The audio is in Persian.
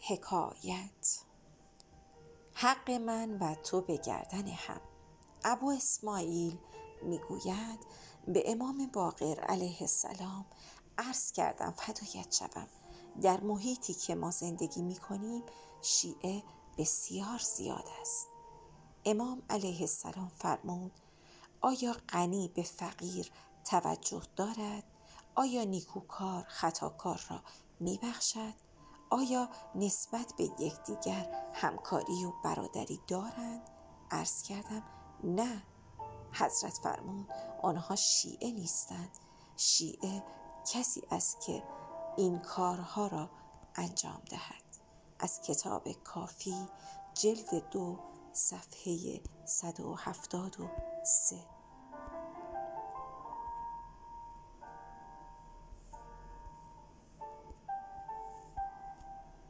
حکایت. حق من و تو به گردن هم. ابو اسماعیل میگوید به امام باقر علیه السلام عرض کردم فدایت شوم، در محیطی که ما زندگی میکنیم شیعه بسیار زیاد است. امام علیه السلام فرمود آیا غنی به فقیر توجه دارد؟ آیا نیکوکار خطاکار را میبخشد؟ آیا نسبت به یکدیگر همکاری و برادری دارند؟ عرض کردم نه. حضرت فرمود آنها شیعه نیستند. شیعه کسی است که این کارها را انجام دهد. از کتاب کافی جلد 2 صفحه 173.